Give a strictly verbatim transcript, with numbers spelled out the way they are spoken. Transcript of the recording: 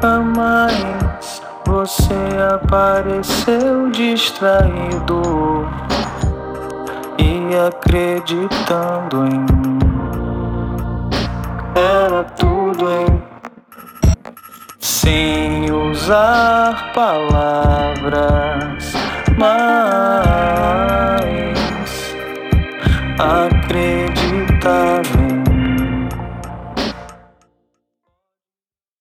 nunca mais você apareceu distraído e acreditando em mim. Era tudo em sem usar palavras, mas